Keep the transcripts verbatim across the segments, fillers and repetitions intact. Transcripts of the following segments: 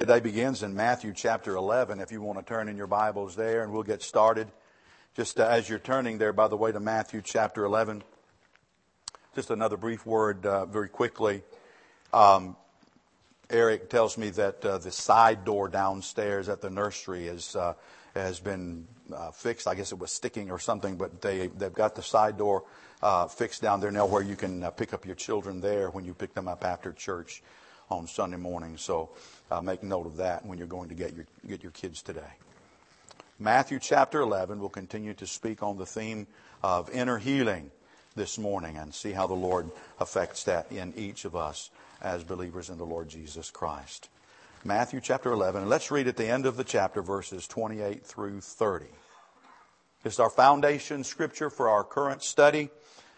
Today begins in Matthew chapter eleven, if you want to turn in your Bibles there, and we'll get started. Just uh, as you're turning there, by the way, to Matthew chapter eleven, just another brief word uh, very quickly. Um, Eric tells me that uh, the side door downstairs at the nursery is, uh, has been uh, fixed. I guess it was sticking or something, but they, they've got the side door uh, fixed down there now where you can uh, pick up your children there when you pick them up after church on Sunday morning. So uh, make note of that when you're going to get your get your kids today. Matthew chapter eleven will continue to speak on the theme of inner healing this morning and see how the Lord affects that in each of us as believers in the Lord Jesus Christ. Matthew chapter eleven, and let's read at the end of the chapter verses twenty-eight through thirty. This is our foundation scripture for our current study.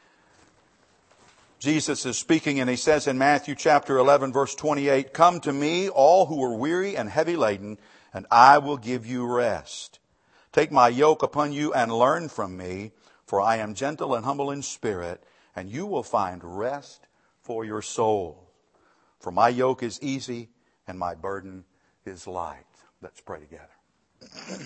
Jesus is speaking, and he says in Matthew chapter eleven, verse twenty-eight, "Come to me, all who are weary and heavy laden, and I will give you rest. Take my yoke upon you and learn from me, for I am gentle and humble in spirit, and you will find rest for your soul. For my yoke is easy and my burden is light." Let's pray together.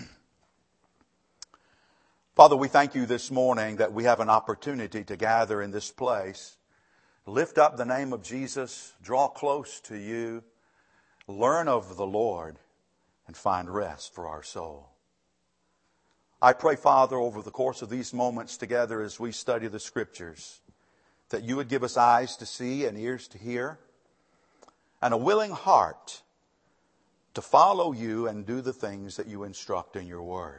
Father, we thank you this morning that we have an opportunity to gather in this place, lift up the name of Jesus, draw close to you, learn of the Lord, and find rest for our soul. I pray, Father, over the course of these moments together as we study the Scriptures, that you would give us eyes to see and ears to hear, and a willing heart to follow you and do the things that you instruct in your Word.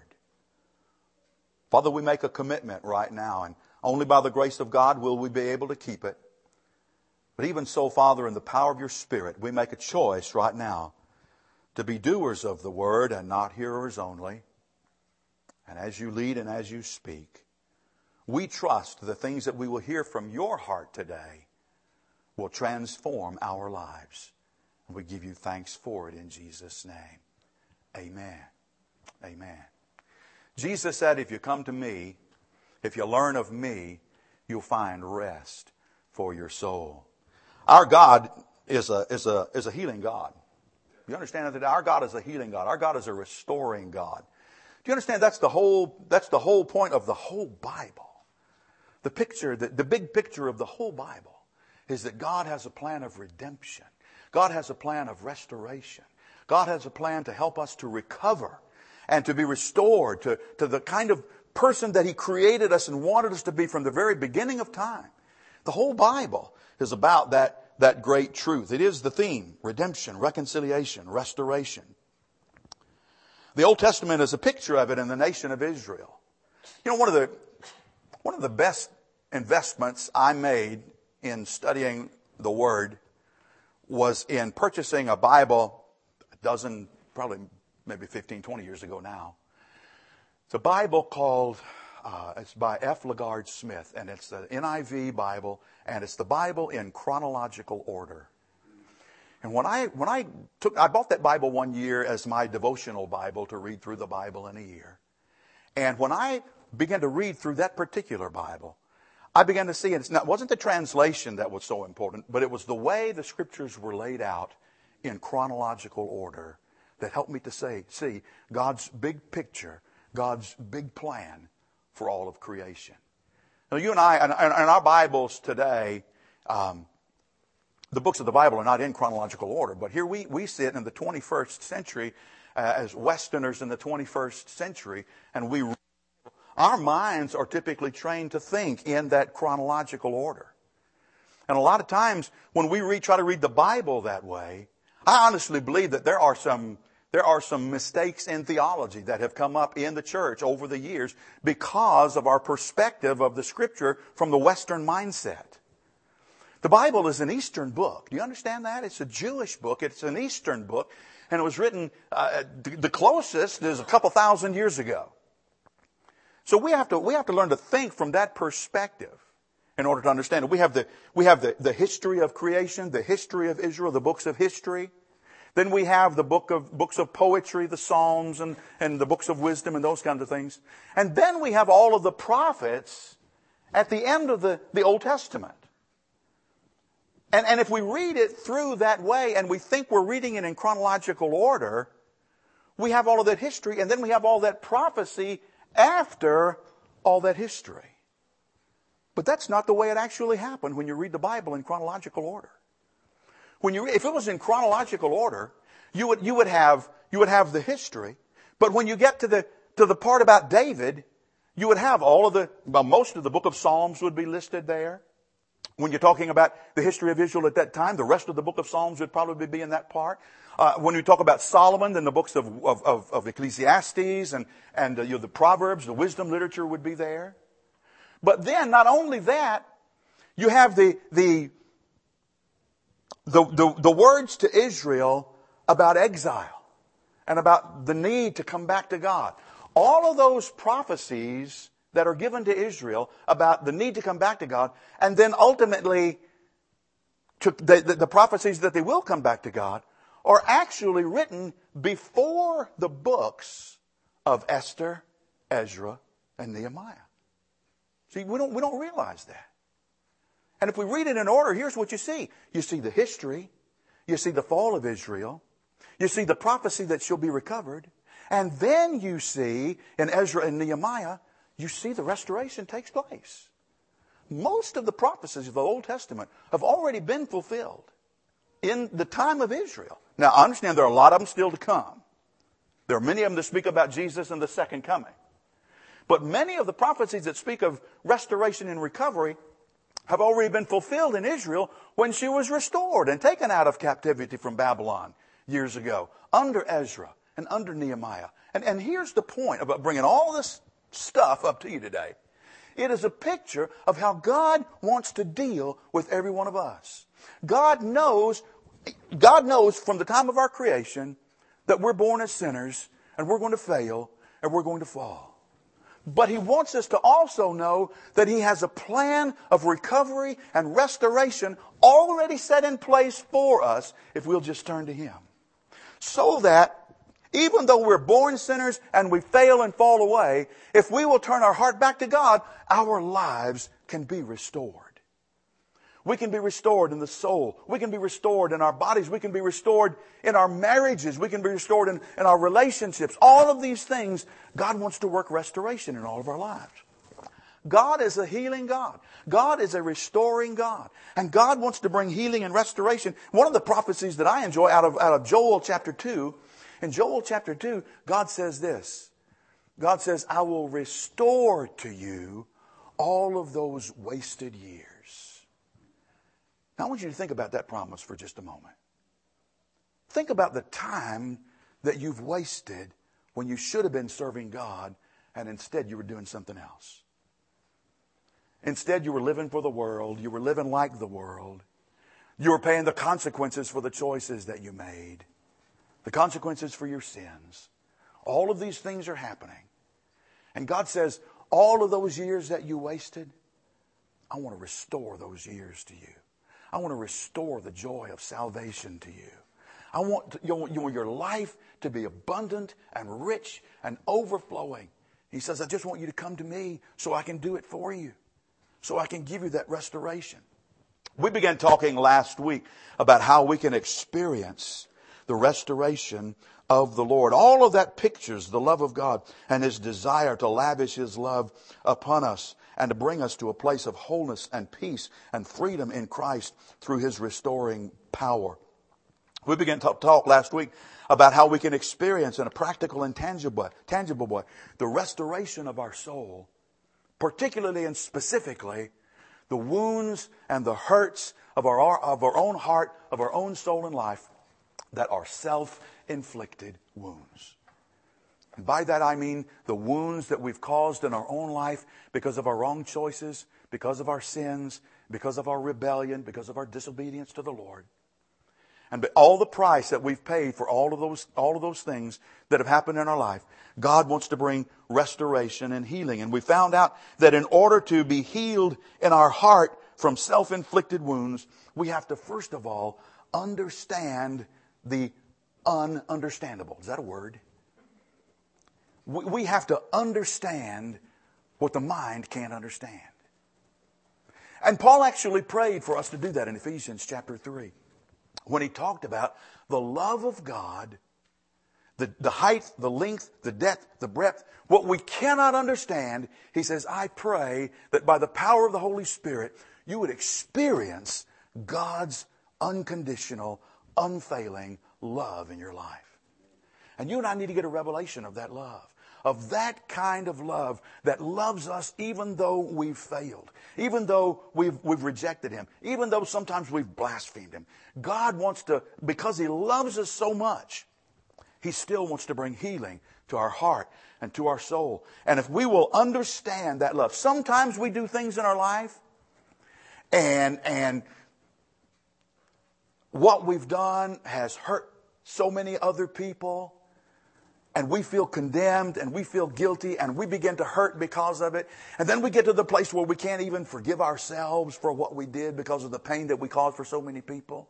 Father, we make a commitment right now, and only by the grace of God will we be able to keep it. But even so, Father, in the power of your Spirit, we make a choice right now to be doers of the Word and not hearers only. And as you lead and as you speak, we trust the things that we will hear from your heart today will transform our lives. And we give you thanks for it in Jesus' name. Amen. Amen. Jesus said, if you come to me, if you learn of me, you'll find rest for your soul. Our God is a, is a, is a healing God. You understand that our God is a healing God. Our God is a restoring God. Do you understand that's the whole, that's the whole point of the whole Bible? The picture, the, the big picture of the whole Bible is that God has a plan of redemption. God has a plan of restoration. God has a plan to help us to recover and to be restored to, to the kind of person that He created us and wanted us to be from the very beginning of time. The whole Bible is about that, that great truth. It is the theme: redemption, reconciliation, restoration. The Old Testament is a picture of it in the nation of Israel. You know, one of the, one of the best investments I made in studying the Word was in purchasing a Bible a dozen, probably maybe fifteen, twenty years ago now. It's a Bible called, uh, it's by F. LaGard Smith, and it's the N I V Bible, and it's the Bible in chronological order. And when I when I took, I bought that Bible one year as my devotional Bible to read through the Bible in a year. And when I began to read through that particular Bible, I began to see, and it's not, it wasn't the translation that was so important, but it was the way the Scriptures were laid out in chronological order that helped me to say, see God's big picture, God's big plan for all of creation. Now, you and I, and, and our Bibles today, um, the books of the Bible are not in chronological order, but here we, we sit in the twenty-first century uh, as Westerners in the twenty-first century, and we our minds are typically trained to think in that chronological order. And a lot of times when we read, try to read the Bible that way, I honestly believe that there are some there are some mistakes in theology that have come up in the church over the years because of our perspective of the Scripture from the Western mindset. The Bible is an Eastern book. Do you understand that? It's a Jewish book. It's an Eastern book. And it was written, uh, the closest is a couple thousand years ago. So we have to, we have to learn to think from that perspective in order to understand it. We have the, we have the, the history of creation, the history of Israel, the books of history. Then we have the book of, books of poetry, the Psalms and, and the books of wisdom and those kinds of things. And then we have all of the prophets at the end of the, the Old Testament. And, and if we read it through that way and we think we're reading it in chronological order, we have all of that history and then we have all that prophecy after all that history. But that's not the way it actually happened when you read the Bible in chronological order. When you, if it was in chronological order, you would, you would have, you would have the history. But when you get to the, to the part about David, you would have all of the, well, most of the book of Psalms would be listed there. When you're talking about the history of Israel at that time, the rest of the book of Psalms would probably be in that part. Uh, when we talk about Solomon, then the books of, of, of, of Ecclesiastes and, and uh, you know, the Proverbs, the wisdom literature would be there. But then, not only that, you have the, the, the, the, the words to Israel about exile and about the need to come back to God. All of those prophecies that are given to Israel about the need to come back to God, and then ultimately to the, the, the prophecies that they will come back to God, are actually written before the books of Esther, Ezra, and Nehemiah. See, we don't, we don't realize that. And if we read it in order, here's what you see. You see the history. You see the fall of Israel. You see the prophecy that she'll be recovered. And then you see, in Ezra and Nehemiah, you see the restoration takes place. Most of the prophecies of the Old Testament have already been fulfilled in the time of Israel. Now, I understand there are a lot of them still to come. There are many of them that speak about Jesus and the second coming. But many of the prophecies that speak of restoration and recovery have already been fulfilled in Israel when she was restored and taken out of captivity from Babylon years ago, under Ezra and under Nehemiah. And, and here's the point about bringing all this stuff up to you today. It is a picture of how God wants to deal with every one of us. God knows, God knows from the time of our creation that we're born as sinners and we're going to fail and we're going to fall. But He wants us to also know that He has a plan of recovery and restoration already set in place for us if we'll just turn to Him. So that even though we're born sinners and we fail and fall away, if we will turn our heart back to God, our lives can be restored. We can be restored in the soul. We can be restored in our bodies. We can be restored in our marriages. We can be restored in, in our relationships. All of these things, God wants to work restoration in all of our lives. God is a healing God. God is a restoring God. And God wants to bring healing and restoration. One of the prophecies that I enjoy out of, out of Joel chapter two, in Joel chapter two, God says this. God says, I will restore to you all of those wasted years. Now I want you to think about that promise for just a moment. Think about the time that you've wasted when you should have been serving God and instead you were doing something else. Instead you were living for the world. You were living like the world. You were paying the consequences for the choices that you made. The consequences for your sins. All of these things are happening. And God says, all of those years that you wasted, I want to restore those years to you. I want to restore the joy of salvation to you. I want, to, you want your life to be abundant and rich and overflowing. He says, I just want you to come to me so I can do it for you. So I can give you that restoration. We began talking last week about how we can experience the restoration of the Lord. All of that pictures the love of God and His desire to lavish His love upon us and to bring us to a place of wholeness and peace and freedom in Christ through His restoring power. We began to talk last week about how we can experience in a practical and tangible, tangible way the restoration of our soul, particularly and specifically the wounds and the hurts of our, of our own heart, of our own soul and life that are self-inflicted wounds. And by that I mean the wounds that we've caused in our own life because of our wrong choices, because of our sins, because of our rebellion, because of our disobedience to the Lord. And all the price that we've paid for all of those, all of those things that have happened in our life, God wants to bring restoration and healing. And we found out that in order to be healed in our heart from self-inflicted wounds, we have to first of all understand the ununderstandable. Is that a word? We have to understand what the mind can't understand. And Paul actually prayed for us to do that in Ephesians chapter three. When he talked about the love of God, the, the height, the length, the depth, the breadth, what we cannot understand, he says, I pray that by the power of the Holy Spirit, you would experience God's unconditional, unfailing love in your life. And you and I need to get a revelation of that love. Of that kind of love that loves us even though we've failed, even though we've, we've rejected Him, even though sometimes we've blasphemed Him. God wants to, because He loves us so much, He still wants to bring healing to our heart and to our soul. And if we will understand that love, sometimes we do things in our life and, and what we've done has hurt so many other people. And we feel condemned and we feel guilty and we begin to hurt because of it. And then we get to the place where we can't even forgive ourselves for what we did because of the pain that we caused for so many people.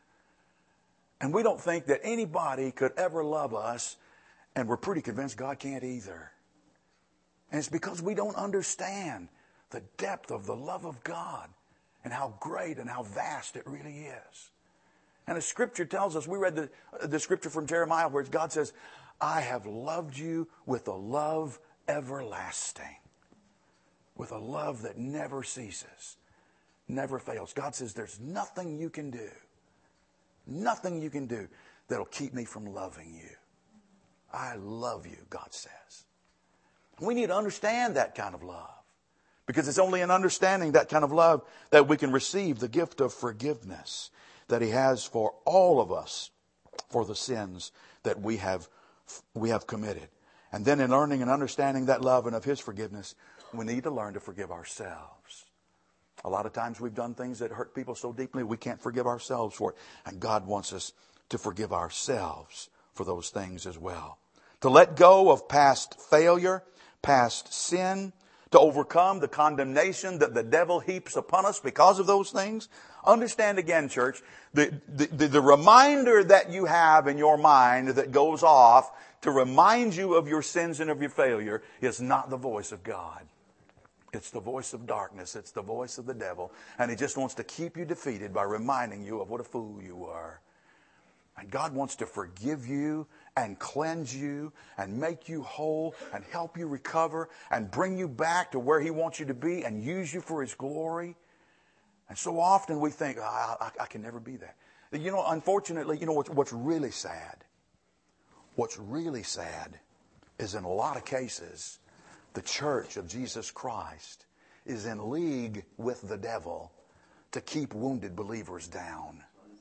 And we don't think that anybody could ever love us, and we're pretty convinced God can't either. And it's because we don't understand the depth of the love of God and how great and how vast it really is. And the Scripture tells us, we read the, the Scripture from Jeremiah where God says, I have loved you with a love everlasting, with a love that never ceases, never fails. God says there's nothing you can do, nothing you can do that'll keep me from loving you. I love you, God says. We need to understand that kind of love, because it's only in understanding that kind of love that we can receive the gift of forgiveness that He has for all of us for the sins that we have we have committed. And then in learning and understanding that love and of His forgiveness, we need to learn to forgive ourselves. A lot of times we've done things that hurt people so deeply we can't forgive ourselves for it. And God wants us to forgive ourselves for those things as well. To let go of past failure, past sin, to overcome the condemnation that the devil heaps upon us because of those things. Understand again, church, the, the, the, the reminder that you have in your mind that goes off to remind you of your sins and of your failure is not the voice of God. It's the voice of darkness. It's the voice of the devil. And he just wants to keep you defeated by reminding you of what a fool you were. And God wants to forgive you and cleanse you and make you whole and help you recover and bring you back to where He wants you to be and use you for His glory. And so often we think, oh, I, I can never be that. You know, unfortunately, you know what's, what's really sad? What's really sad is in a lot of cases, the church of Jesus Christ is in league with the devil to keep wounded believers down.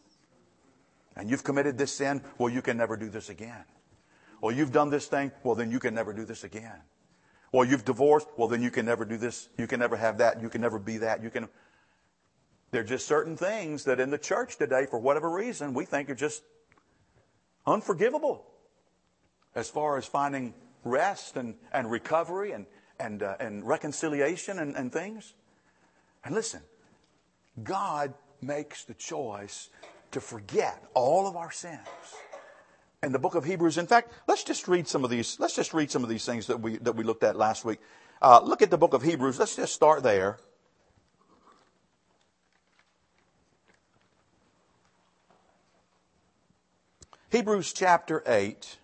And you've committed this sin, well, you can never do this again. Well, you've done this thing, well, then you can never do this again. Well, you've divorced, well, then you can never do this. You can never have that. You can never be that. You can. There are just certain things that in the church today, for whatever reason, we think are just unforgivable as far as finding rest and, and recovery and, and, uh, and reconciliation and, and things. And listen, God makes the choice to forget all of our sins. In the book of Hebrews, in fact, let's just read some of these. Let's just read some of these things that we that we looked at last week. Uh, look at the book of Hebrews. Let's just start there. Hebrews chapter eight.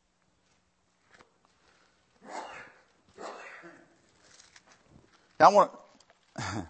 Now I want to.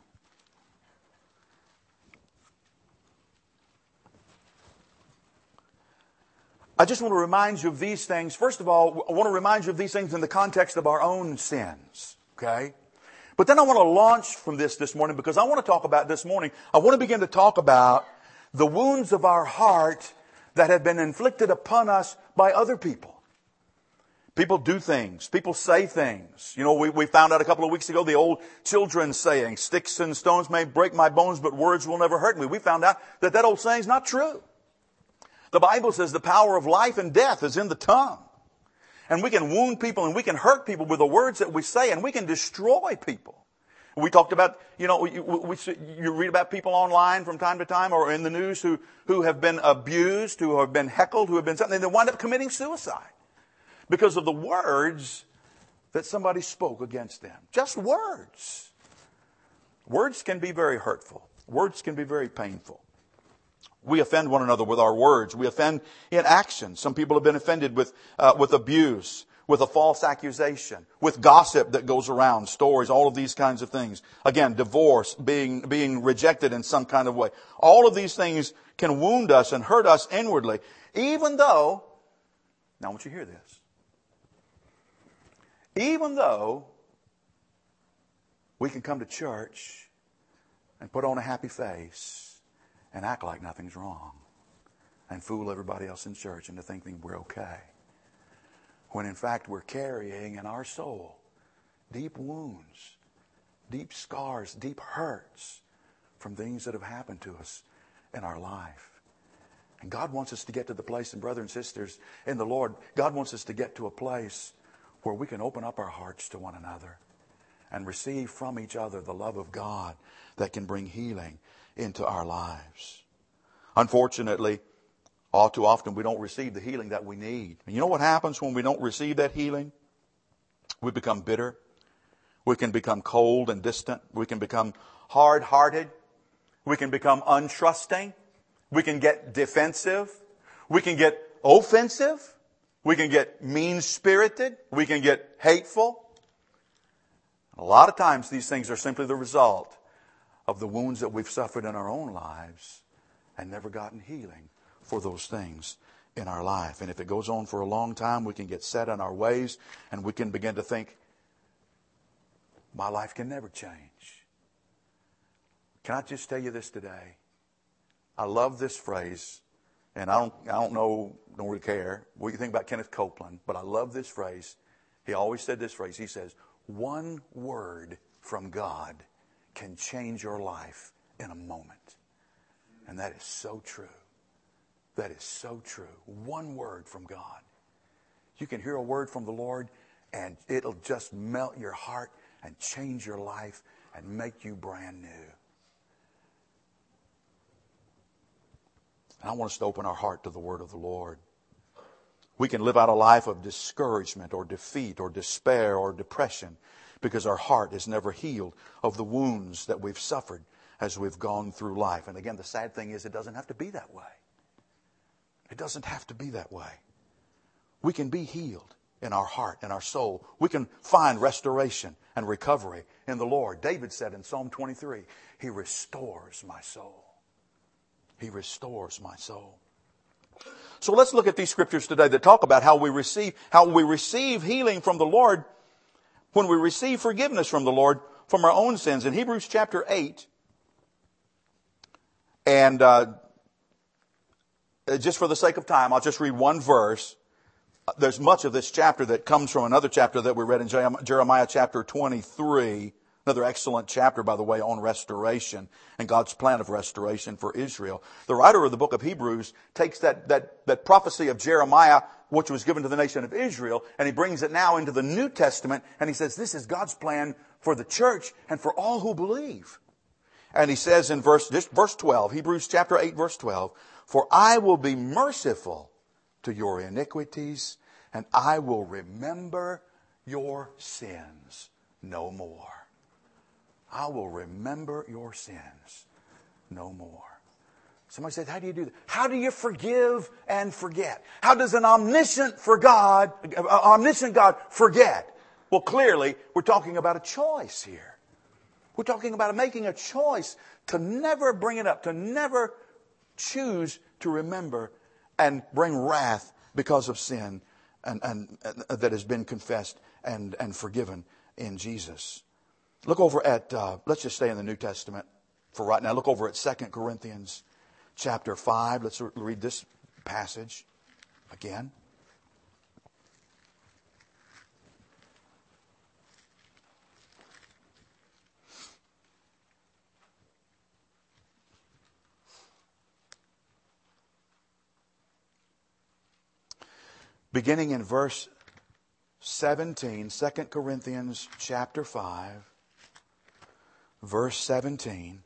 I just want to remind you of these things. First of all, I want to remind you of these things in the context of our own sins. Okay? But then I want to launch from this this morning because I want to talk about this morning. I want to begin to talk about the wounds of our heart that have been inflicted upon us by other people. People do things. People say things. You know, we, we found out a couple of weeks ago the old children's saying, sticks and stones may break my bones, but words will never hurt me. We found out that that old saying is not true. The Bible says the power of life and death is in the tongue. And we can wound people and we can hurt people with the words that we say, and we can destroy people. We talked about, you know, we, we, you read about people online from time to time or in the news who, who have been abused, who have been heckled, who have been something, and they wind up committing suicide because of the words that somebody spoke against them. Just words. Words can be very hurtful. Words can be very painful. We offend one another with our words. We offend in action. Some people have been offended with uh, with abuse, with a false accusation, with gossip that goes around, stories, all of these kinds of things. Again, divorce, being being rejected in some kind of way. All of these things can wound us and hurt us inwardly, even though, now I want you to hear this, even though we can come to church and put on a happy face and act like nothing's wrong and fool everybody else in church into thinking we're okay, when in fact we're carrying in our soul deep wounds, deep scars, deep hurts from things that have happened to us in our life. And God wants us to get to the place, and brothers and sisters in the Lord, God wants us to get to a place where we can open up our hearts to one another and receive from each other the love of God that can bring healing into our lives. Unfortunately, all too often we don't receive the healing that we need. And you know what happens when we don't receive that healing? We become bitter. We can become cold and distant. We can become hard-hearted. We can become untrusting. We can get defensive. We can get offensive. We can get mean-spirited. We can get hateful. A lot of times these things are simply the result of the wounds that we've suffered in our own lives and never gotten healing for those things in our life. And if it goes on for a long time, we can get set in our ways and we can begin to think, my life can never change. Can I just tell you this today? I love this phrase, and I don't, I don't know, don't really care what you think about Kenneth Copeland, but I love this phrase. He always said this phrase. He says, one word from God can change your life in a moment. And that is so true. That is so true. One word from God. You can hear a word from the Lord and it'll just melt your heart and change your life and make you brand new. And I want us to open our heart to the word of the Lord. We can live out a life of discouragement or defeat or despair or depression because our heart is never healed of the wounds that we've suffered as we've gone through life. And again, the sad thing is it doesn't have to be that way. It doesn't have to be that way. We can be healed in our heart and our soul. We can find restoration and recovery in the Lord. David said in Psalm twenty-three, He restores my soul. He restores my soul. So let's look at these scriptures today that talk about how we receive, how we receive healing from the Lord when we receive forgiveness from the Lord from our own sins. In Hebrews chapter eight, and uh, just for the sake of time, I'll just read one verse. There's much of this chapter that comes from another chapter that we read in Jeremiah chapter twenty-three. Another excellent chapter, by the way, on restoration and God's plan of restoration for Israel. The writer of the book of Hebrews takes that, that, that prophecy of Jeremiah, which was given to the nation of Israel, and he brings it now into the New Testament, and he says this is God's plan for the church and for all who believe. And he says in verse, just verse twelve, Hebrews chapter eight, verse twelve, for I will be merciful to your iniquities, and I will remember your sins no more. I will remember your sins no more. Somebody said, how do you do that? How do you forgive and forget? How does an omniscient for God, omniscient God forget? Well, clearly, we're talking about a choice here. We're talking about making a choice to never bring it up, to never choose to remember and bring wrath because of sin and, and, and that has been confessed and, and forgiven in Jesus. Look over at, uh, let's just stay in the New Testament for right now. Look over at Second Corinthians chapter five. Let's read this passage again. Beginning in verse seventeen, Second Corinthians chapter five. Verse seventeen,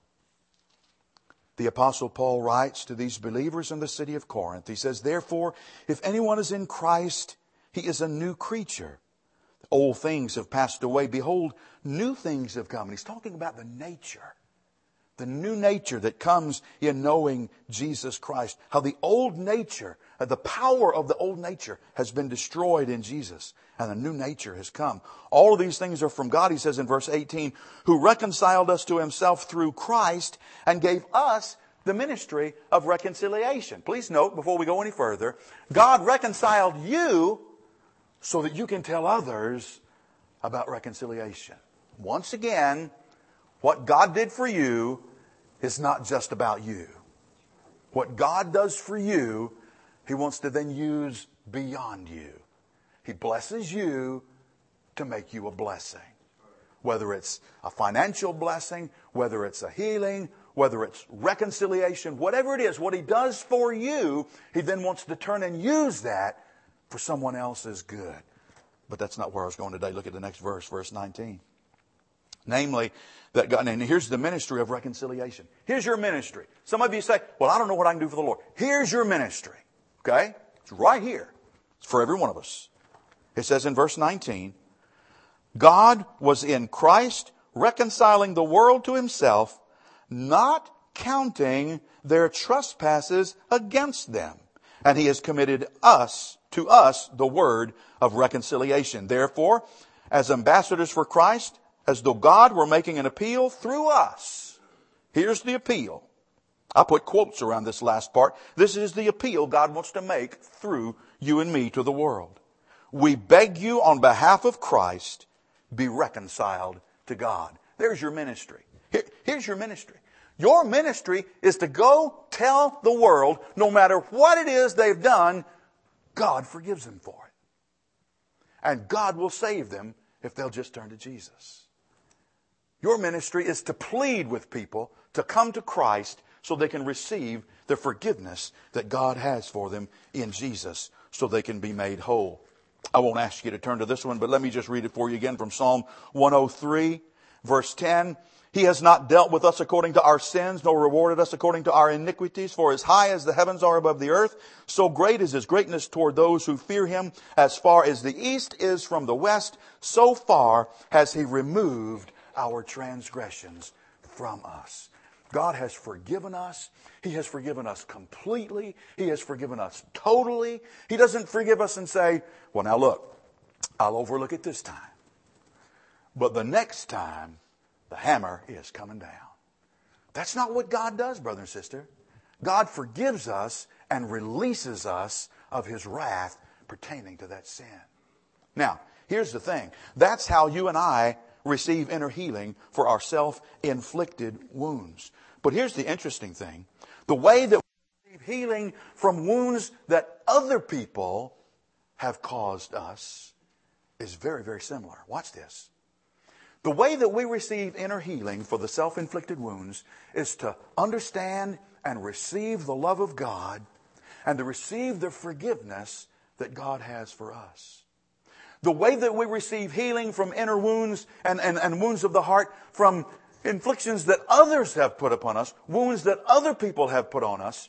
the Apostle Paul writes to these believers in the city of Corinth. He says, therefore, if anyone is in Christ, he is a new creature. Old things have passed away. Behold, new things have come. And he's talking about the nature. The new nature that comes in knowing Jesus Christ. How the old nature, the power of the old nature has been destroyed in Jesus. And the new nature has come. All of these things are from God, he says in verse eighteen, who reconciled us to himself through Christ and gave us the ministry of reconciliation. Please note, before we go any further, God reconciled you so that you can tell others about reconciliation. Once again, what God did for you is not just about you. What God does for you, he wants to then use beyond you. He blesses you to make you a blessing. Whether it's a financial blessing, whether it's a healing, whether it's reconciliation, whatever it is, what he does for you, he then wants to turn and use that for someone else's good. But that's not where I was going today. Look at the next verse, verse nineteen. Namely, that God, and here's the ministry of reconciliation. Here's your ministry. Some of you say, well, I don't know what I can do for the Lord. Here's your ministry. Okay? It's right here. It's for every one of us. It says in verse nineteen, God was in Christ reconciling the world to himself, not counting their trespasses against them. And he has committed us, to us, the word of reconciliation. Therefore, as ambassadors for Christ, as though God were making an appeal through us. Here's the appeal. I'll put quotes around this last part. This is the appeal God wants to make through you and me to the world. We beg you on behalf of Christ, be reconciled to God. There's your ministry. Here, here's your ministry. Your ministry is to go tell the world, no matter what it is they've done, God forgives them for it. And God will save them if they'll just turn to Jesus. Your ministry is to plead with people to come to Christ so they can receive the forgiveness that God has for them in Jesus so they can be made whole. I won't ask you to turn to this one, but let me just read it for you again from Psalm one oh three, verse ten. He has not dealt with us according to our sins, nor rewarded us according to our iniquities. For as high as the heavens are above the earth, so great is his greatness toward those who fear him. As far as the east is from the west, so far has he removed our transgressions from us. God has forgiven us. He has forgiven us completely. He has forgiven us totally. He doesn't forgive us and say, well, now look, I'll overlook it this time. But the next time, the hammer is coming down. That's not what God does, brother and sister. God forgives us and releases us of his wrath pertaining to that sin. Now, here's the thing. That's how you and I receive inner healing for our self-inflicted wounds. But here's the interesting thing. The way that we receive healing from wounds that other people have caused us is very, very similar. Watch this. The way that we receive inner healing for the self-inflicted wounds is to understand and receive the love of God and to receive the forgiveness that God has for us. The way that we receive healing from inner wounds and, and, and wounds of the heart from inflictions that others have put upon us, wounds that other people have put on us,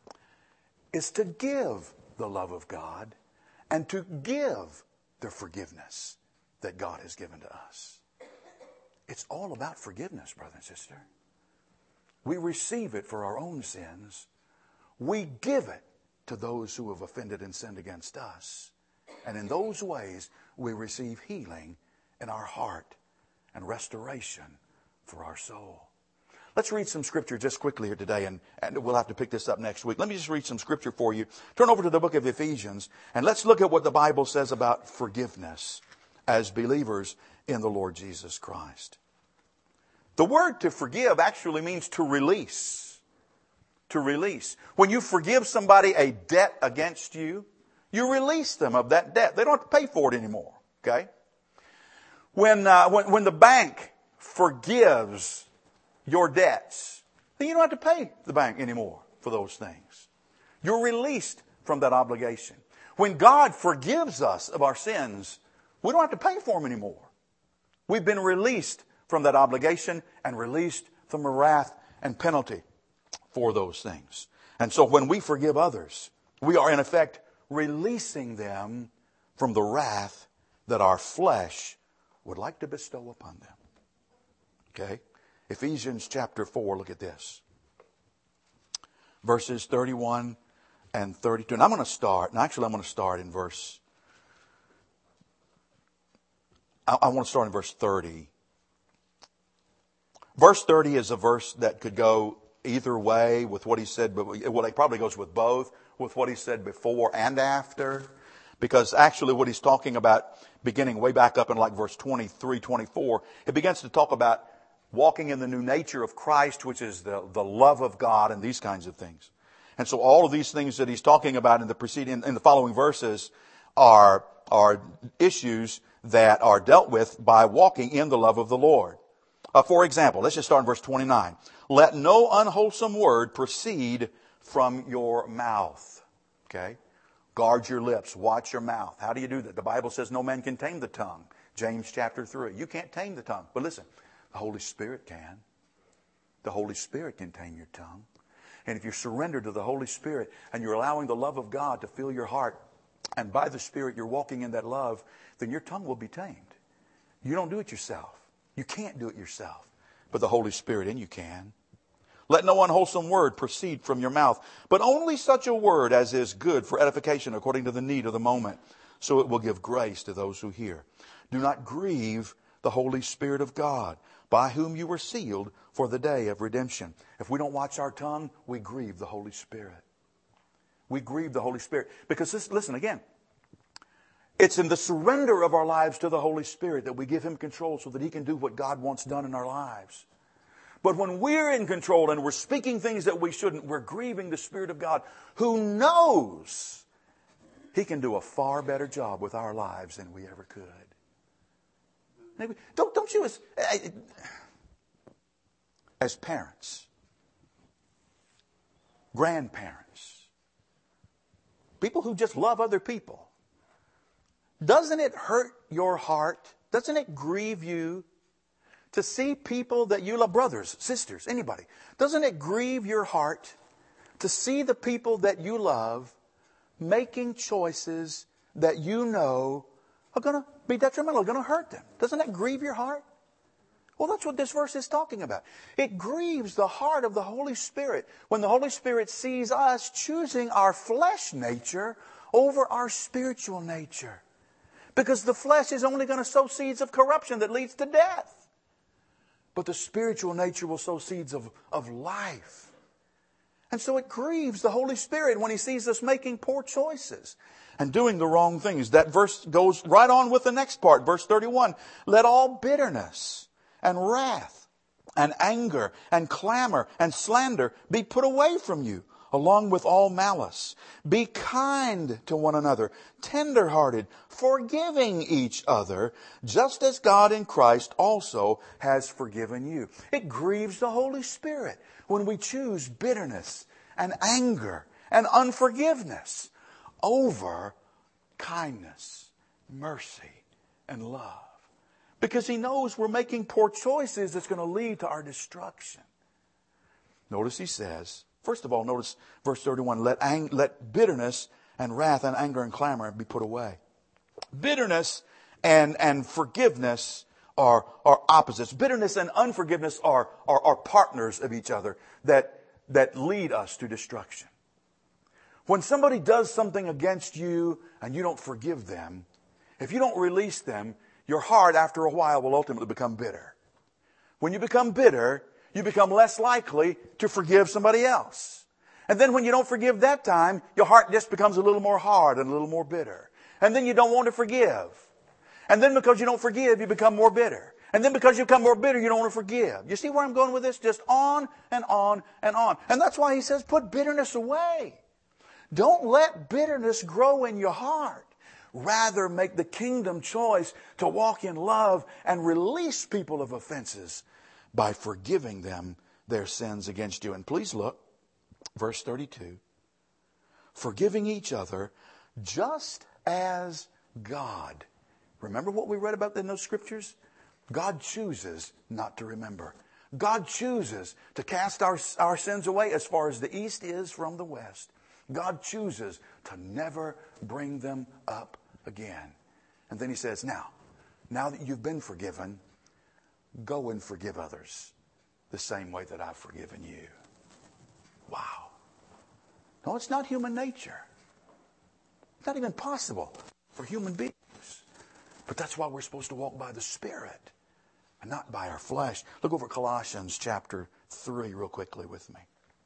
is to give the love of God and to give the forgiveness that God has given to us. It's all about forgiveness, brother and sister. We receive it for our own sins. We give it to those who have offended and sinned against us. And in those ways, we receive healing in our heart and restoration for our soul. Let's read some scripture just quickly here today, and, and we'll have to pick this up next week. Let me just read some scripture for you. Turn over to the book of Ephesians, and let's look at what the Bible says about forgiveness as believers in the Lord Jesus Christ. The word to forgive actually means to release. To release. When you forgive somebody a debt against you, you release them of that debt. They don't have to pay for it anymore. Okay? When, uh, when, when the bank forgives your debts, then you don't have to pay the bank anymore for those things. You're released from that obligation. When God forgives us of our sins, we don't have to pay for them anymore. We've been released from that obligation and released from the wrath and penalty for those things. And so when we forgive others, we are in effect releasing them from the wrath that our flesh would like to bestow upon them. Okay? Ephesians chapter four, look at this. Verses thirty-one and thirty-two. And I'm going to start, and actually I'm going to start in verse, I, I want to start in verse thirty. Verse thirty is a verse that could go either way with what he said, but well, it probably goes with both, with what he said before and after. Because actually what he's talking about, beginning way back up in like verse twenty-three, twenty-four, it begins to talk about walking in the new nature of Christ, which is the, the love of God and these kinds of things. And so all of these things that he's talking about in the preceding, in the following verses are, are issues that are dealt with by walking in the love of the Lord. Uh, for example, let's just start in verse twenty-nine. Let no unwholesome word proceed from your mouth. Okay? Guard your lips. Watch your mouth. How do you do that? The Bible says no man can tame the tongue. James chapter three. You can't tame the tongue. But listen, the Holy Spirit can. The Holy Spirit can tame your tongue. And if you're surrendered to the Holy Spirit and you're allowing the love of God to fill your heart, and by the Spirit you're walking in that love, then your tongue will be tamed. You don't do it yourself. You can't do it yourself. But the Holy Spirit in you can. Let no unwholesome word proceed from your mouth, but only such a word as is good for edification according to the need of the moment, so it will give grace to those who hear. Do not grieve the Holy Spirit of God, by whom you were sealed for the day of redemption. If we don't watch our tongue, we grieve the Holy Spirit. We grieve the Holy Spirit. Because this, listen again, it's in the surrender of our lives to the Holy Spirit that we give Him control so that He can do what God wants done in our lives. But when we're in control and we're speaking things that we shouldn't, we're grieving the Spirit of God, who knows He can do a far better job with our lives than we ever could. Maybe, don't, don't you, as, as parents, grandparents, people who just love other people, doesn't it hurt your heart? Doesn't it grieve you to see people that you love, brothers, sisters, anybody? Doesn't it grieve your heart to see the people that you love making choices that you know are going to be detrimental, are going to hurt them? Doesn't that grieve your heart? Well, that's what this verse is talking about. It grieves the heart of the Holy Spirit when the Holy Spirit sees us choosing our flesh nature over our spiritual nature. Because the flesh is only going to sow seeds of corruption that leads to death. But the spiritual nature will sow seeds of, of life. And so it grieves the Holy Spirit when He sees us making poor choices and doing the wrong things. That verse goes right on with the next part, verse thirty-one. Let all bitterness and wrath and anger and clamor and slander be put away from you, along with all malice. Be kind to one another, tender-hearted, forgiving each other, just as God in Christ also has forgiven you. It grieves the Holy Spirit when we choose bitterness and anger and unforgiveness over kindness, mercy, and love. Because He knows we're making poor choices that's going to lead to our destruction. Notice He says, first of all, notice verse thirty-one, let, ang- let bitterness and wrath and anger and clamor be put away. Bitterness and, and forgiveness are, are opposites. Bitterness and unforgiveness are, are, are partners of each other that, that lead us to destruction. When somebody does something against you and you don't forgive them, if you don't release them, your heart after a while will ultimately become bitter. When you become bitter, you become less likely to forgive somebody else. And then when you don't forgive that time, your heart just becomes a little more hard and a little more bitter. And then you don't want to forgive. And then because you don't forgive, you become more bitter. And then because you become more bitter, you don't want to forgive. You see where I'm going with this? Just on and on and on. And that's why He says, put bitterness away. Don't let bitterness grow in your heart. Rather, make the kingdom choice to walk in love and release people of offenses by forgiving them their sins against you. And please look, verse thirty-two. Forgiving each other just as God. Remember what we read about in those scriptures? God chooses not to remember. God chooses to cast our, our sins away as far as the east is from the west. God chooses to never bring them up again. And then he says, now, now that you've been forgiven, go and forgive others the same way that I've forgiven you. Wow. No, it's not human nature. It's not even possible for human beings. But that's why we're supposed to walk by the Spirit and not by our flesh. Look over Colossians chapter three real quickly with me.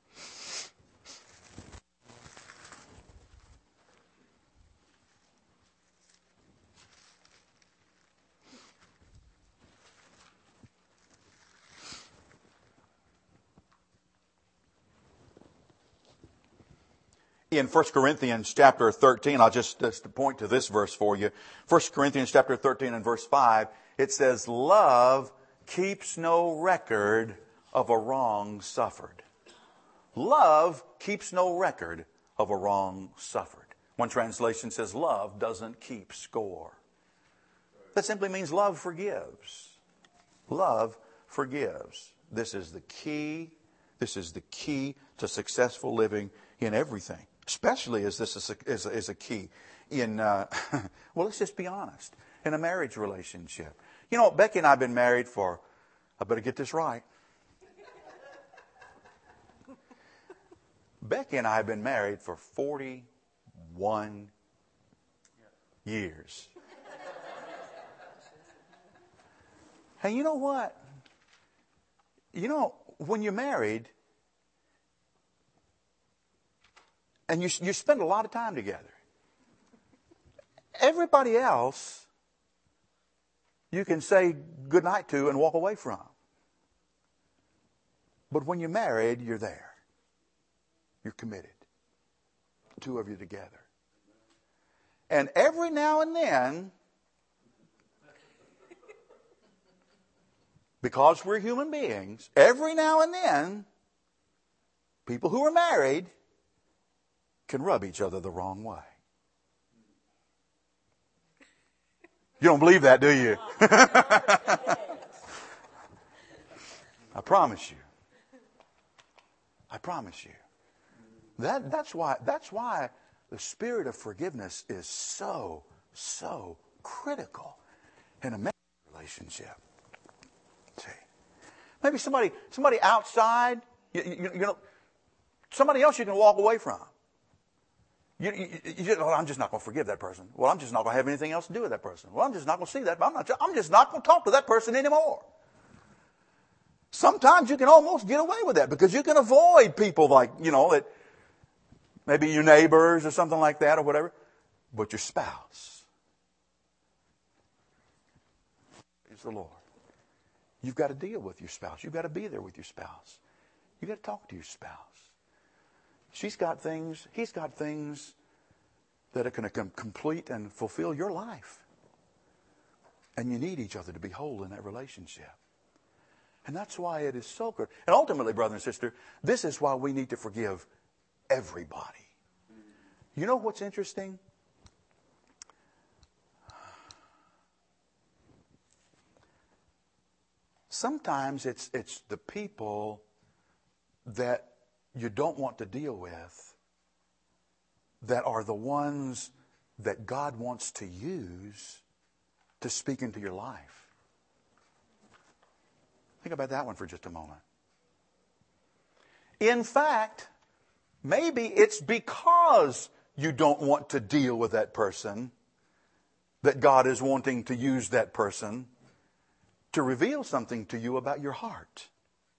In First Corinthians chapter thirteen, I'll just, just point to this verse for you. First Corinthians chapter thirteen and verse five, it says, love keeps no record of a wrong suffered. Love keeps no record of a wrong suffered. One translation says, love doesn't keep score. That simply means love forgives. Love forgives. This is the key. This is the key to successful living in everything. Especially as this is a, is a, is a key in, uh, well, let's just be honest, in a marriage relationship. You know, Becky and I have been married for, I better get this right. Becky and I have been married for forty-one years. Hey, you know what? You know, when you're married, and you, you spend a lot of time together, everybody else you can say goodnight to and walk away from. But when you're married, you're there. You're committed. The two of you together. And every now and then, because we're human beings, every now and then, people who are married can rub each other the wrong way. You don't believe that, do you? I promise you. I promise you. That, that's why, that's why the spirit of forgiveness is so, so critical in a marriage relationship. See, maybe somebody, somebody outside, you, you, you know, somebody else you can walk away from. You, you, you just, well, I'm just not going to forgive that person. Well, I'm just not going to have anything else to do with that person. Well, I'm just not going to see that. I'm not. I'm just not going to talk to that person anymore. Sometimes you can almost get away with that because you can avoid people like, you know, that maybe your neighbors or something like that or whatever. But your spouse, praise the Lord. You've got to deal with your spouse. You've got to be there with your spouse. You've got to talk to your spouse. She's got things, he's got things that are going to complete and fulfill your life. And you need each other to be whole in that relationship. And that's why it is so good. And ultimately, brother and sister, this is why we need to forgive everybody. You know what's interesting? Sometimes it's it's the people that you don't want to deal with that are the ones that God wants to use to speak into your life. Think about that one for just a moment. In fact, maybe it's because you don't want to deal with that person that God is wanting to use that person to reveal something to you about your heart.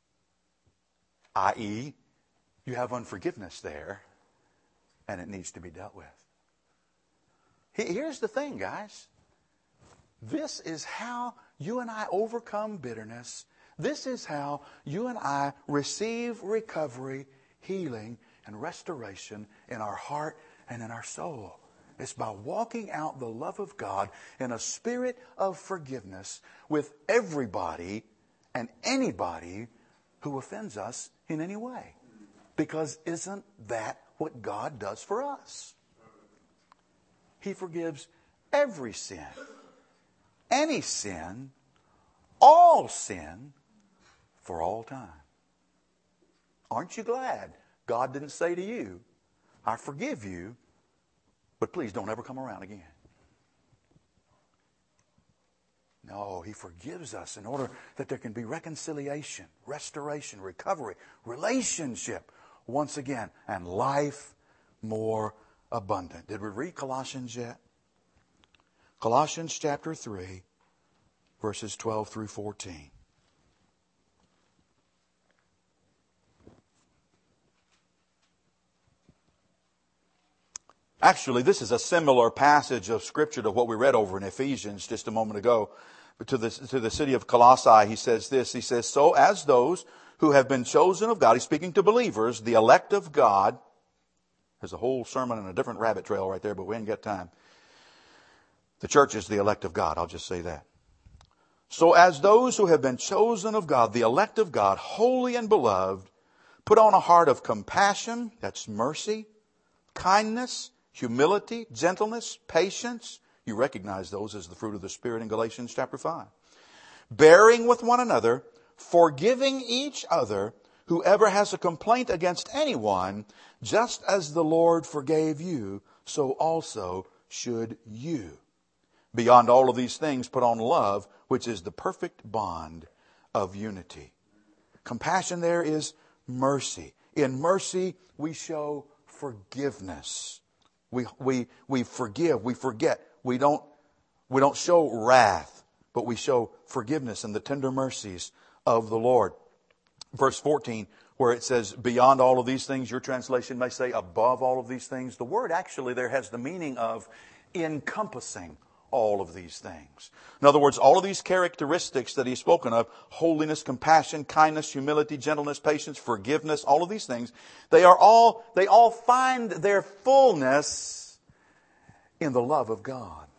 that is, you have unforgiveness there, and it needs to be dealt with. Here's the thing, guys. This is how you and I overcome bitterness. This is how you and I receive recovery, healing, and restoration in our heart and in our soul. It's by walking out the love of God in a spirit of forgiveness with everybody and anybody who offends us in any way. Because isn't that what God does for us? He forgives every sin, any sin, all sin, for all time. Aren't you glad God didn't say to you, I forgive you, but please don't ever come around again? No, He forgives us in order that there can be reconciliation, restoration, recovery, relationship once again, and life more abundant. Did we read Colossians yet? Colossians chapter three, verses twelve through fourteen. Actually, this is a similar passage of Scripture to what we read over in Ephesians just a moment ago. But to the, to the city of Colossae, he says this. He says, so as those who have been chosen of God, he's speaking to believers, the elect of God. There's a whole sermon and a different rabbit trail right there, but we ain't got time. The church is the elect of God. I'll just say that. So as those who have been chosen of God, the elect of God, holy and beloved, put on a heart of compassion, that's mercy, kindness, humility, gentleness, patience. You recognize those as the fruit of the Spirit in Galatians chapter five. Bearing with one another, forgiving each other, whoever has a complaint against anyone, just as the Lord forgave you, so also should you. Beyond all of these things, put on love, which is the perfect bond of unity. Compassion there is mercy. In mercy, we show forgiveness. We, we, we forgive, we forget. We don't, we don't show wrath, but we show forgiveness and the tender mercies of the Lord. Verse fourteen, where it says, beyond all of these things, your translation may say above all of these things. The word actually there has the meaning of encompassing all of these things. In other words, all of these characteristics that he's spoken of, holiness, compassion, kindness, humility, gentleness, patience, forgiveness, all of these things, they are all, they all find their fullness in the love of God.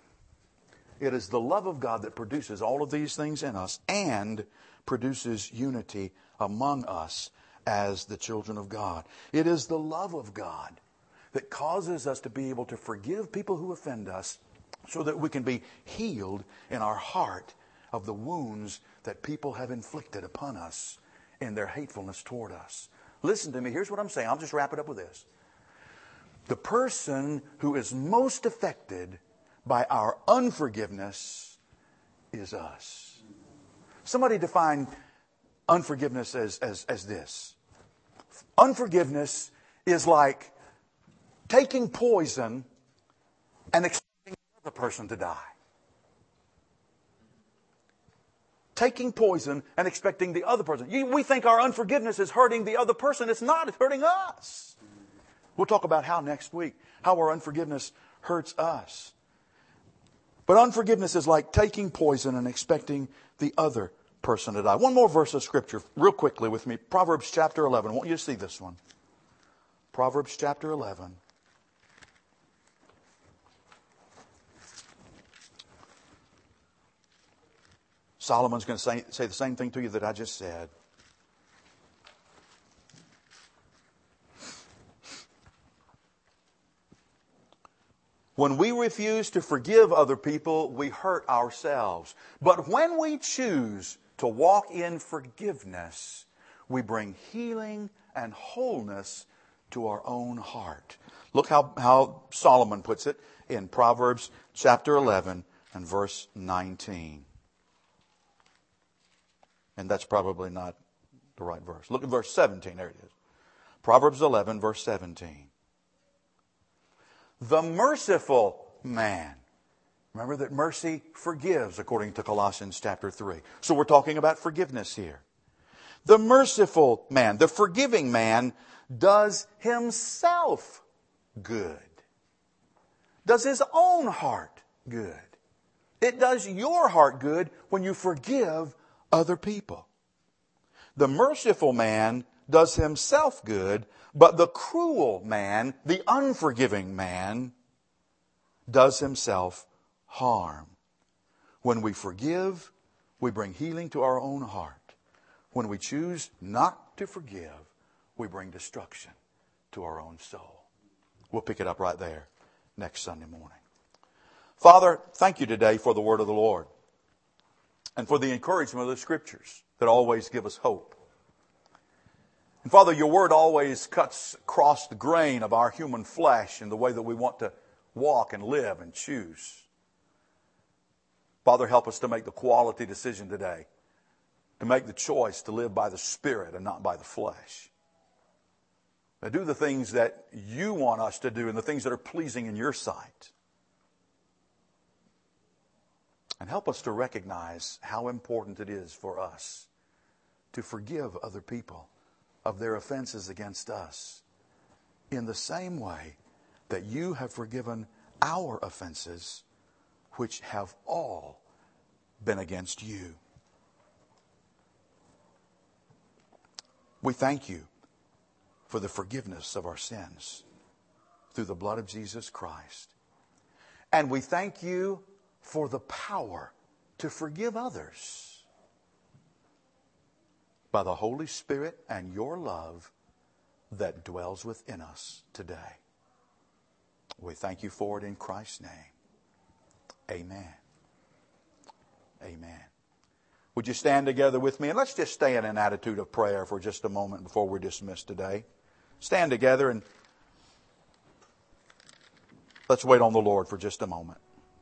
It is the love of God that produces all of these things in us and produces unity among us as the children of God. It is the love of God that causes us to be able to forgive people who offend us so that we can be healed in our heart of the wounds that people have inflicted upon us in their hatefulness toward us. Listen to me. Here's what I'm saying. I'll just wrap it up with this. The person who is most affected by our unforgiveness is us. Somebody defined unforgiveness as, as, as this. Unforgiveness is like taking poison and expecting the other person to die. Taking poison and expecting the other person. We think our unforgiveness is hurting the other person. It's not. It's hurting us. We'll talk about how next week, how our unforgiveness hurts us. But unforgiveness is like taking poison and expecting the other person to die. One more verse of Scripture, real quickly with me. Proverbs chapter eleven. I want you to see this one. Proverbs chapter eleven. Solomon's going to say, say the same thing to you that I just said. When we refuse to forgive other people, we hurt ourselves. But when we choose to walk in forgiveness, we bring healing and wholeness to our own heart. Look how, how Solomon puts it in Proverbs chapter eleven and verse nineteen. And that's probably not the right verse. Look at verse seventeen. There it is. Proverbs eleven, verse seventeen. The merciful man. Remember that mercy forgives, according to Colossians chapter three. So we're talking about forgiveness here. The merciful man, the forgiving man, does himself good. Does his own heart good. It does your heart good when you forgive other people. The merciful man does himself good, but the cruel man, the unforgiving man, does himself harm. When we forgive, we bring healing to our own heart. When we choose not to forgive, we bring destruction to our own soul. We'll pick it up right there next Sunday morning. Father, thank you today for the word of the Lord and for the encouragement of the Scriptures that always give us hope. And Father, your word always cuts across the grain of our human flesh in the way that we want to walk and live and choose. Father, help us to make the quality decision today, to make the choice to live by the Spirit and not by the flesh. To do the things that you want us to do and the things that are pleasing in your sight. And help us to recognize how important it is for us to forgive other people of their offenses against us in the same way that you have forgiven our offenses, which have all been against you. We thank you for the forgiveness of our sins through the blood of Jesus Christ. And we thank you for the power to forgive others by the Holy Spirit and your love that dwells within us today. We thank you for it in Christ's name. Amen. Amen. Would you stand together with me? And let's just stay in an attitude of prayer for just a moment before we're dismissed today. Stand together and let's wait on the Lord for just a moment.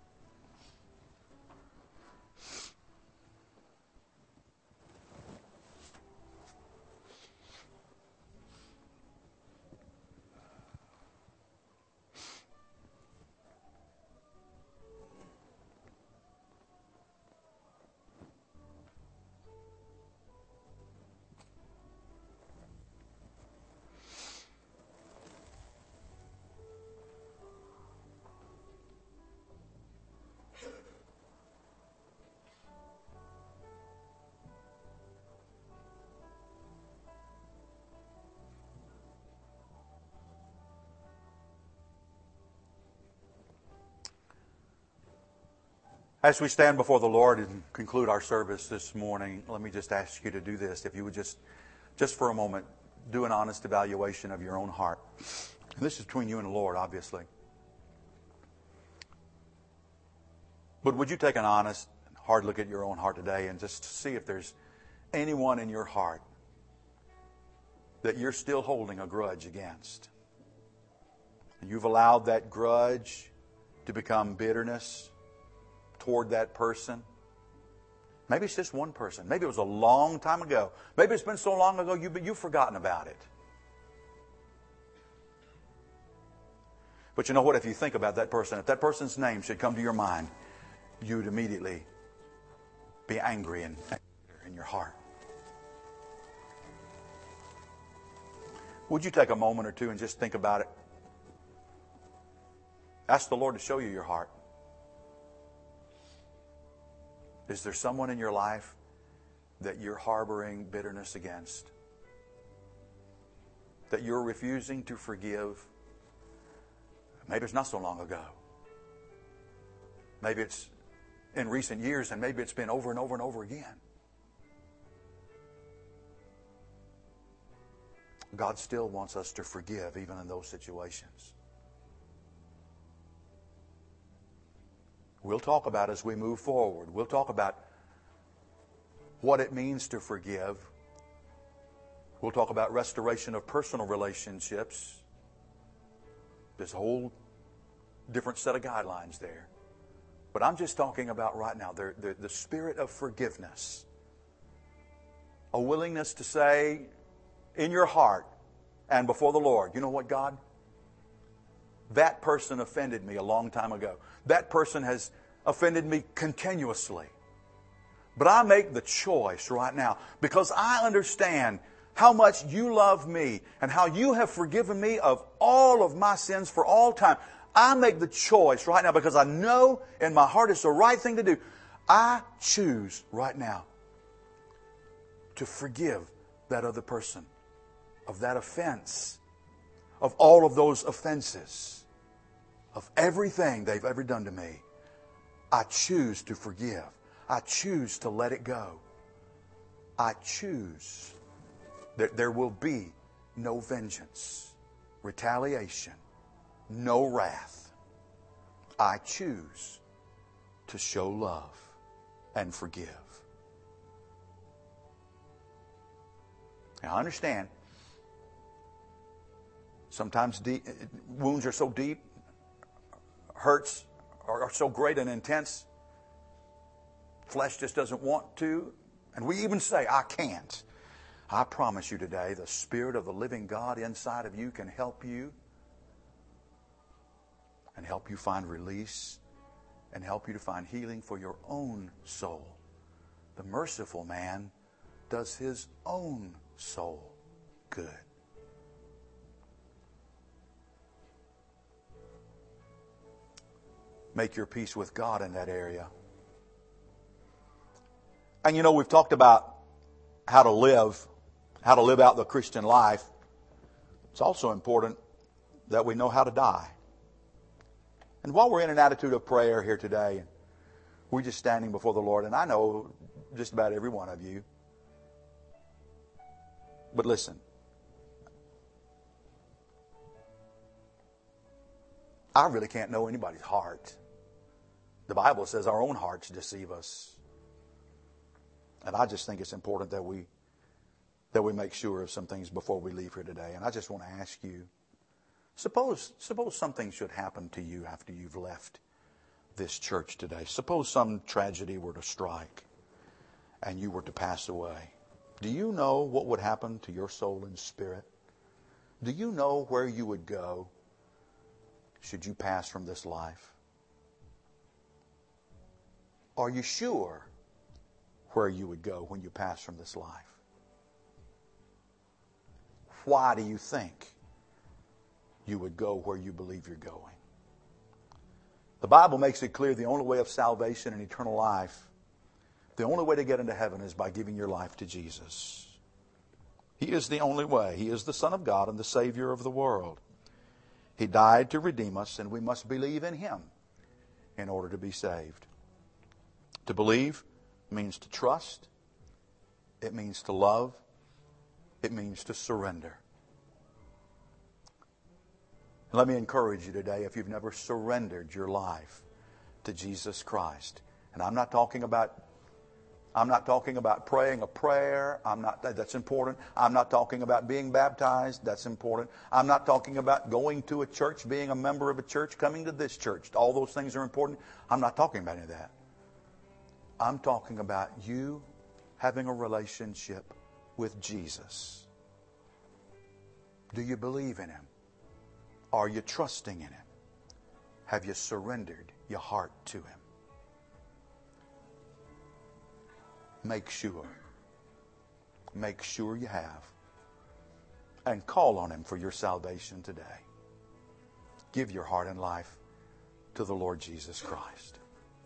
As we stand before the Lord and conclude our service this morning, let me just ask you to do this. If you would just, just for a moment, do an honest evaluation of your own heart. And this is between you and the Lord, obviously. But would you take an honest, hard look at your own heart today and just see if there's anyone in your heart that you're still holding a grudge against? And you've allowed that grudge to become bitterness toward that person. Maybe it's just one person. Maybe it was a long time ago. Maybe it's been so long ago you, you've forgotten about it. But you know what? If you think about that person, if that person's name should come to your mind, you'd immediately be angry and in your heart. Would you take a moment or two and just think about it? Ask the Lord to show you your heart. Is there someone in your life that you're harboring bitterness against? That you're refusing to forgive? Maybe it's not so long ago. Maybe it's in recent years, and maybe it's been over and over and over again. God still wants us to forgive even in those situations. We'll talk about as we move forward. We'll talk about what it means to forgive. We'll talk about restoration of personal relationships. There's a whole different set of guidelines there. But I'm just talking about right now the, the, the spirit of forgiveness. A willingness to say in your heart and before the Lord, you know what, God? That person offended me a long time ago. That person has offended me continuously. But I make the choice right now because I understand how much you love me and how you have forgiven me of all of my sins for all time. I make the choice right now because I know in my heart it's the right thing to do. I choose right now to forgive that other person of that offense, of all of those offenses, of everything they've ever done to me. I choose to forgive. I choose to let it go. I choose that there will be no vengeance, retaliation, no wrath. I choose to show love and forgive. Now, I understand sometimes deep, wounds are so deep, hurts are so great and intense Flesh just doesn't want to. And we even say, I can't. I promise you today, the Spirit of the living God inside of you can help you and help you find release and help you to find healing for your own soul. The merciful man does his own soul good. Make your peace with God in that area. And you know, we've talked about how to live, how to live out the Christian life. It's also important that we know how to die. And while we're in an attitude of prayer here today, we're just standing before the Lord, and I know just about every one of you. But listen, I really can't know anybody's heart. The Bible says our own hearts deceive us. And I just think it's important that we that we make sure of some things before we leave here today. And I just want to ask you, suppose suppose something should happen to you after you've left this church today. Suppose some tragedy were to strike and you were to pass away. Do you know what would happen to your soul and spirit? Do you know where you would go should you pass from this life? Are you sure where you would go when you pass from this life? Why do you think you would go where you believe you're going? The Bible makes it clear the only way of salvation and eternal life, the only way to get into heaven is by giving your life to Jesus. He is the only way. He is the Son of God and the Savior of the world. He died to redeem us, and we must believe in Him in order to be saved. To believe means to trust. It means to love. It means to surrender. And let me encourage you today, if you've never surrendered your life to Jesus Christ, and I'm not talking about I'm not talking about praying a prayer. I'm not, that's important. I'm not talking about being baptized. That's important. I'm not talking about going to a church, being a member of a church, coming to this church. All those things are important. I'm not talking about any of that. I'm talking about you having a relationship with Jesus. Do you believe in Him? Are you trusting in Him? Have you surrendered your heart to Him? Make sure. Make sure you have. And call on Him for your salvation today. Give your heart and life to the Lord Jesus Christ.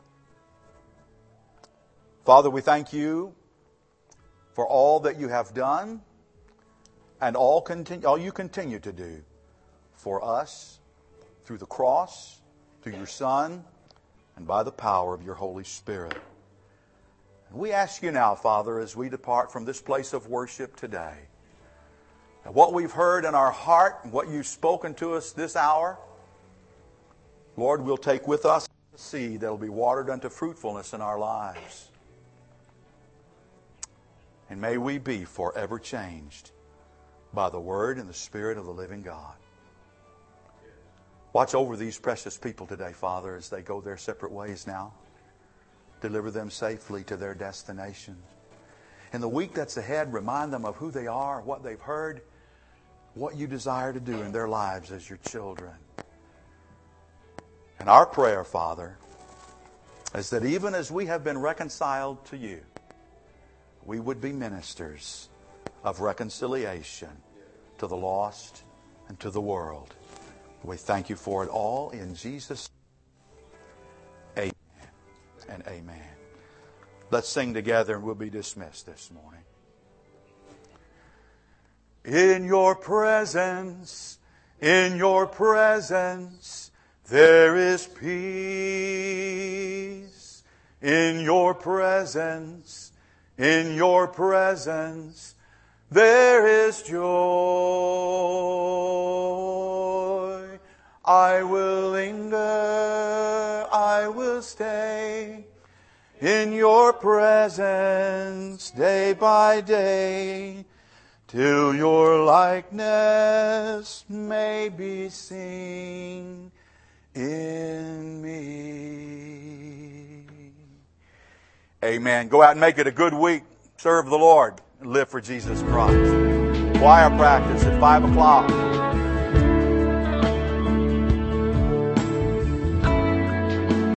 Father, we thank You for all that You have done and all, continue, all You continue to do for us through the cross, through Your Son, and by the power of Your Holy Spirit. And we ask You now, Father, as we depart from this place of worship today, that what we've heard in our heart and what You've spoken to us this hour, Lord, we'll take with us a seed that will be watered unto fruitfulness in our lives. And may we be forever changed by the Word and the Spirit of the living God. Watch over these precious people today, Father, as they go their separate ways now. Deliver them safely to their destination. In the week that's ahead, remind them of who they are, what they've heard, what You desire to do in their lives as Your children. And our prayer, Father, is that even as we have been reconciled to You, we would be ministers of reconciliation to the lost and to the world. We thank You for it all in Jesus' name. Amen and amen. Let's sing together and we'll be dismissed this morning. In Your presence, in Your presence, there is peace. In Your presence, in Your presence, there is joy. I will linger, I will stay in Your presence day by day, till Your likeness may be seen in me. Amen. Go out and make it a good week. Serve the Lord and live for Jesus Christ. Choir practice at five o'clock.